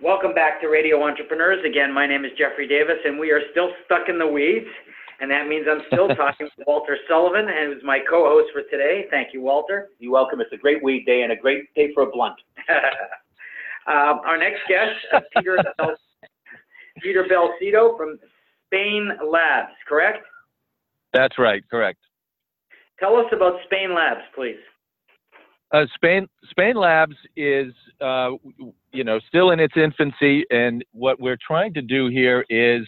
Welcome back to Radio Entrepreneurs. Again, my name is Jeffrey Davis, and we are still stuck in the weeds, and that means I'm still talking with Walter Sullivan, and who's my co-host for today. Thank you, Walter. You're welcome. It's a great weed day and a great day for a blunt. Our next guest, Peter Belcito from Spain Labs, correct? That's right, correct. Tell us about Spain Labs, please. Spain Labs is, still in its infancy, and what we're trying to do here is,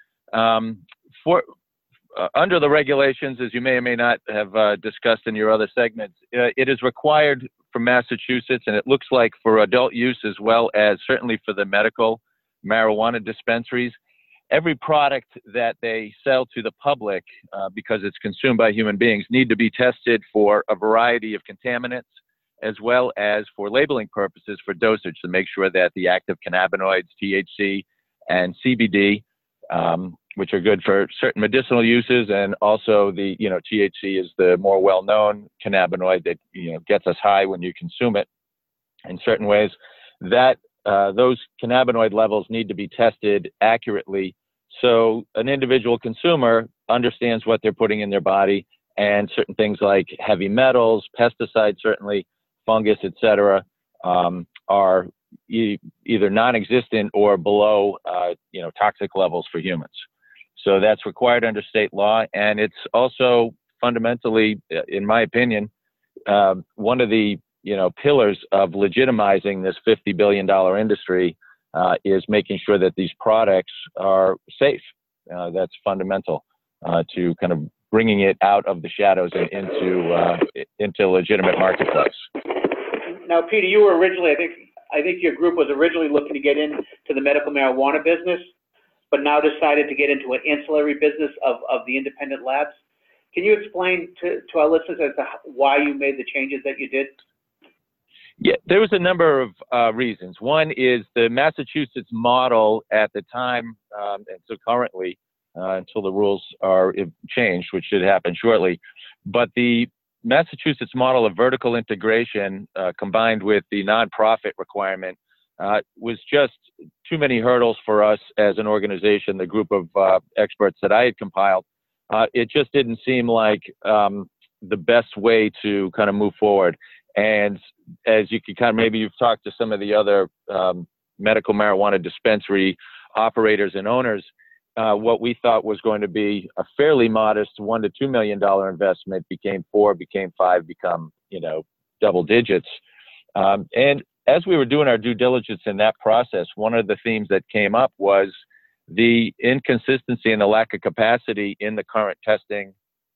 under the regulations, as you may or may not have discussed in your other segments, it is required for Massachusetts, and it looks like for adult use as well as certainly for the medical marijuana dispensaries. Every product that they sell to the public, because it's consumed by human beings, need to be tested for a variety of contaminants, as well as for labeling purposes for dosage to make sure that the active cannabinoids, THC and CBD, which are good for certain medicinal uses, and also the, THC is the more well-known cannabinoid that, gets us high when you consume it in certain ways, that those cannabinoid levels need to be tested accurately so an individual consumer understands what they're putting in their body, and certain things like heavy metals, pesticides, certainly fungus, etc., are either non-existent or below, toxic levels for humans. So that's required under state law, and it's also fundamentally, in my opinion, one of the pillars of legitimizing this $50 billion industry is making sure that these products are safe. That's fundamental to kind of bringing it out of the shadows and into legitimate marketplace. Now, Peter, you were originally, I think your group was originally looking to get into the medical marijuana business, but now decided to get into an ancillary business of the independent labs. Can you explain to our listeners as to why you made the changes that you did? Yeah, there was a number of reasons. One is the Massachusetts model at the time, and so currently, until the rules are changed, which should happen shortly, but the Massachusetts model of vertical integration combined with the nonprofit requirement was just too many hurdles for us as an organization, the group of experts that I had compiled. It just didn't seem like the best way to kind of move forward. And as you can maybe you've talked to some of the other medical marijuana dispensary operators and owners, what we thought was going to be a fairly modest $1 to $2 million investment became 4, became 5, become, double digits. And as we were doing our due diligence in that process, one of the themes that came up was the inconsistency and the lack of capacity in the current testing,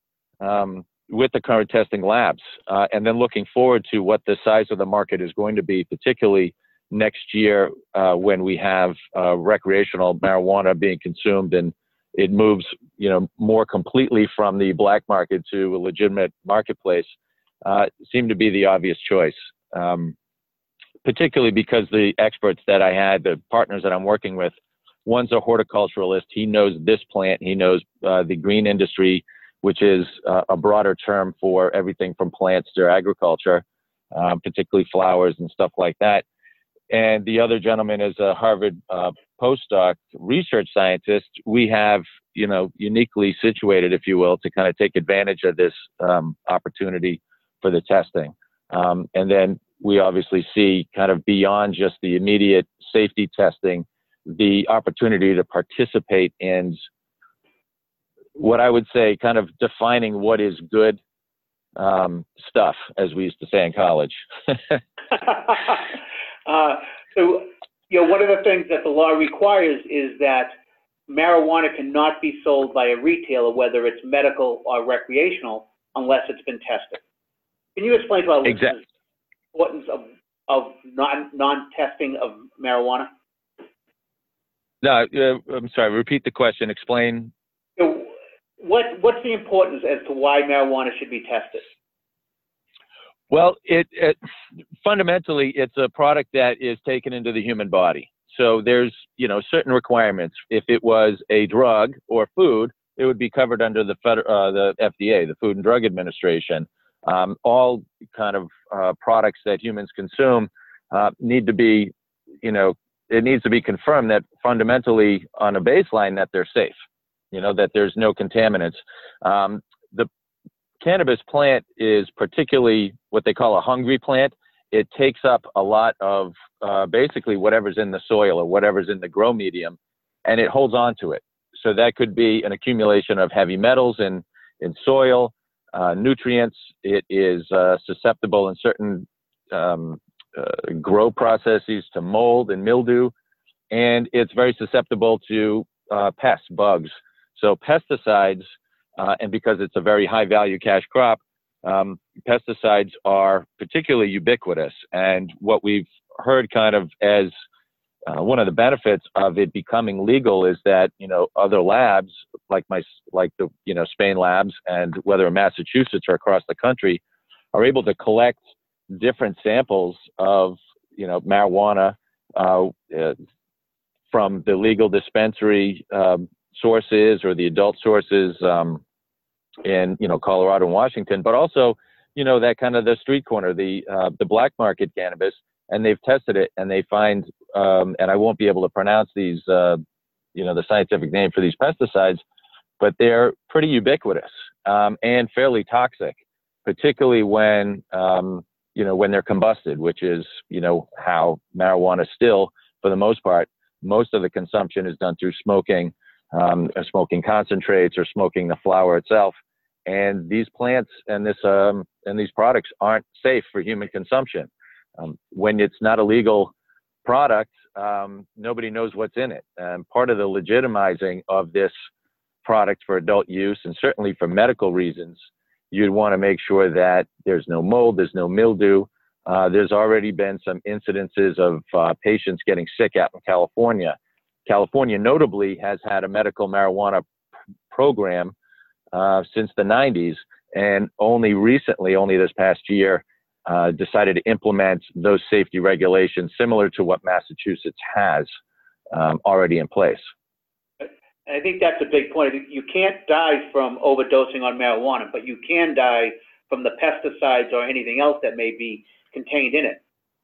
with the current testing labs, and then looking forward to what the size of the market is going to be, particularly next year when we have recreational marijuana being consumed and it moves, more completely from the black market to a legitimate marketplace, seemed to be the obvious choice, particularly because the experts that I had, the partners that I'm working with, one's a horticulturalist. He knows this plant. He knows the green industry, which is a broader term for everything from plants to agriculture, particularly flowers and stuff like that. And the other gentleman is a Harvard postdoc research scientist. We have, uniquely situated, if you will, to kind of take advantage of this opportunity for the testing. And then we obviously see kind of beyond just the immediate safety testing, the opportunity to participate in what I would say kind of defining what is good stuff, as we used to say in college. One of the things that the law requires is that marijuana cannot be sold by a retailer, whether it's medical or recreational, unless it's been tested. Can you explain to our listeners the importance of non-testing of marijuana? No, I'm sorry, repeat the question. Explain. What's the importance as to why marijuana should be tested? Well, fundamentally, it's a product that is taken into the human body. So there's, certain requirements. If it was a drug or food, it would be covered under the FDA, the Food and Drug Administration. All kind of products that humans consume need to be, it needs to be confirmed that fundamentally on a baseline that they're safe, that there's no contaminants. The cannabis plant is particularly what they call a hungry plant. It takes up a lot of basically whatever's in the soil or whatever's in the grow medium, and it holds on to it. So that could be an accumulation of heavy metals in soil, nutrients. It is susceptible in certain grow processes to mold and mildew, and it's very susceptible to pests, bugs. So pesticides, and because it's a very high value cash crop, pesticides are particularly ubiquitous. And what we've heard kind of as one of the benefits of it becoming legal is that, other labs like the, Spain labs, and whether in Massachusetts or across the country, are able to collect different samples of, marijuana from the legal dispensary sources or the adult sources in, Colorado and Washington, but also, that kind of the street corner, the black market cannabis, and they've tested it and they find, and I won't be able to pronounce these, the scientific name for these pesticides, but they're pretty ubiquitous and fairly toxic, particularly when they're combusted, which is, how marijuana still, for the most part, most of the consumption is done through smoking, smoking concentrates or smoking the flower itself. And these plants and these products aren't safe for human consumption. When it's not a legal product, nobody knows what's in it. And part of the legitimizing of this product for adult use, and certainly for medical reasons, you'd want to make sure that there's no mold, there's no mildew. There's already been some incidences of patients getting sick out in California. California notably has had a medical marijuana program since the 90s, and only recently, only this past year, decided to implement those safety regulations similar to what Massachusetts has already in place. And I think that's a big point. You can't die from overdosing on marijuana, but you can die from the pesticides or anything else that may be contained in it.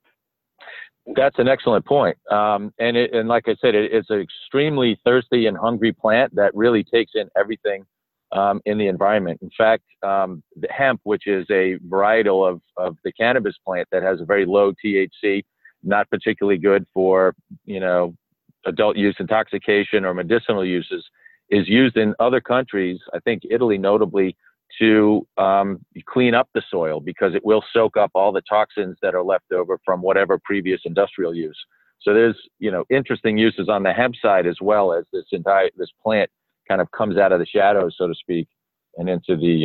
That's an excellent point. And like I said, it's an extremely thirsty and hungry plant that really takes in everything in the environment. In fact, the hemp, which is a varietal of the cannabis plant that has a very low THC, not particularly good for, adult use intoxication or medicinal uses, is used in other countries, I think Italy notably, to clean up the soil because it will soak up all the toxins that are left over from whatever previous industrial use. So there's, interesting uses on the hemp side as well, as this plant kind of comes out of the shadows, so to speak, and into the,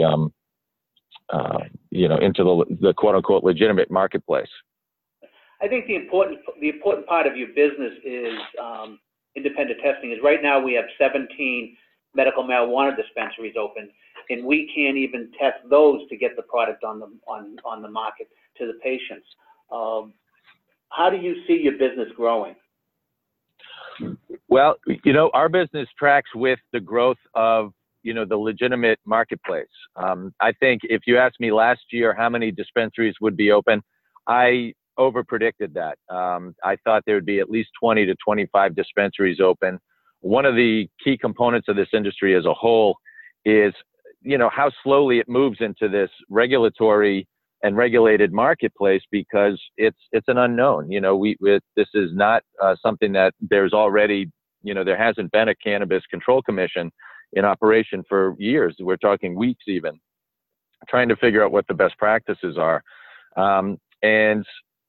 into the quote unquote legitimate marketplace. I think the important part of your business is independent testing. Is right now we have 17 medical marijuana dispensaries open, and we can't even test those to get the product on the market to the patients. How do you see your business growing? Well, our business tracks with the growth of, the legitimate marketplace. I think if you asked me last year how many dispensaries would be open, I overpredicted that. I thought there would be at least 20 to 25 dispensaries open. One of the key components of this industry as a whole is, how slowly it moves into this regulatory and regulated marketplace, because it's an unknown. This is not something that there's already, there hasn't been a cannabis control commission in operation for years. We're talking weeks even, trying to figure out what the best practices are. And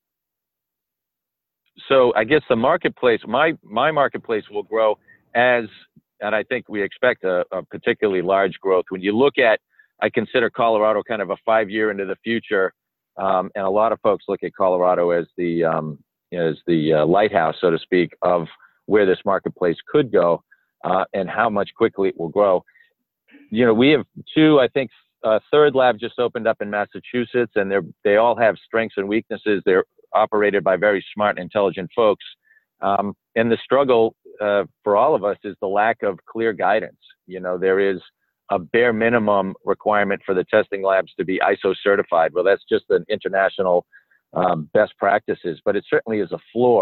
so I guess the marketplace, my marketplace will grow and I think we expect a particularly large growth. When you look at, I consider Colorado kind of a 5-year into the future, and a lot of folks look at Colorado as the lighthouse, so to speak, of where this marketplace could go and how much quickly it will grow. We have two, I think, third lab just opened up in Massachusetts, and they all have strengths and weaknesses. They're operated by very smart and intelligent folks. And the struggle for all of us is the lack of clear guidance. There is a bare minimum requirement for the testing labs to be ISO certified. Well, that's just an international best practices, but it certainly is a floor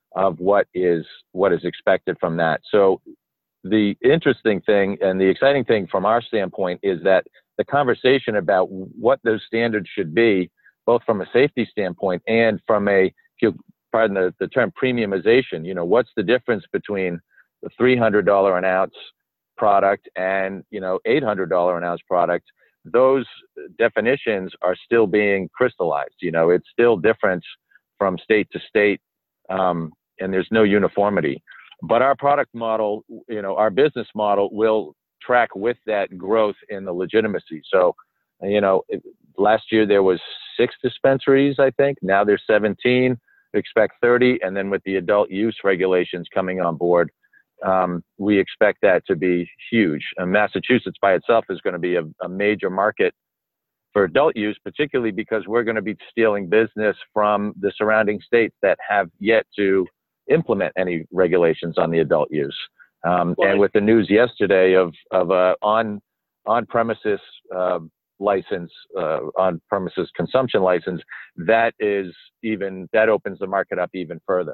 of what is expected from that. So the interesting thing and the exciting thing from our standpoint is that the conversation about what those standards should be, both from a safety standpoint and from a, if you pardon the term, premiumization. You know, what's the difference between the $300 an ounce product and, you know, $800 an ounce product? Those definitions are still being crystallized. You know, it's still different from state to state, and there's no uniformity. But our product model, you know, our business model will track with that growth in the legitimacy. So, you know, last year there was 6 dispensaries, I think. Now there's 17. We expect 30. And then with the adult use regulations coming on board, we expect that to be huge. And Massachusetts by itself is going to be a major market for adult use, particularly because we're going to be stealing business from the surrounding states that have yet to implement any regulations on the adult use. And with the news yesterday of on-premises license, on-premises consumption license, that opens the market up even further.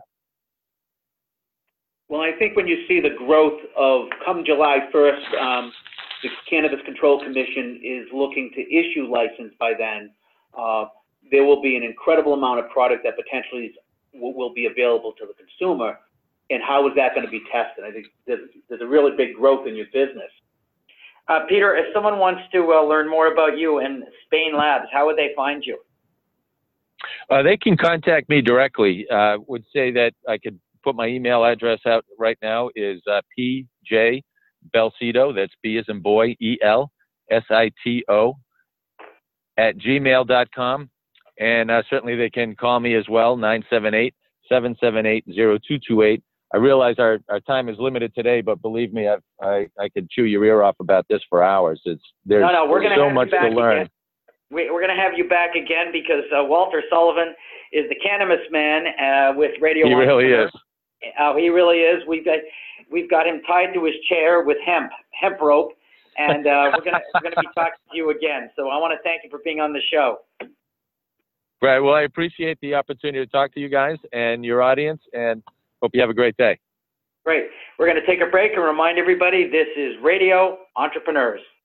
Well, I think when you see the growth of, come July 1st, the Cannabis Control Commission is looking to issue license by then. There will be an incredible amount of product that potentially will be available to the consumer. And how is that going to be tested? I think there's a really big growth in your business. Peter, if someone wants to learn more about you and Spain Labs, how would they find you? They can contact me directly. Would say that I could put my email address out right now is PJ Belsito, that's B as in boy, ELSITO @gmail.com. And certainly they can call me as well, 978-778-0228. I realize our time is limited today, but believe me, I could chew your ear off about this for hours. There's so much to learn. Again. We're going to have you back again because Walter Sullivan is the cannabis man with Radio. He really is. He really is. We've got him tied to his chair with hemp rope, and we're gonna be talking to you again. So I want to thank you for being on the show. Right. Well, I appreciate the opportunity to talk to you guys and your audience, and hope you have a great day. Great. We're going to take a break and remind everybody this is Radio Entrepreneurs.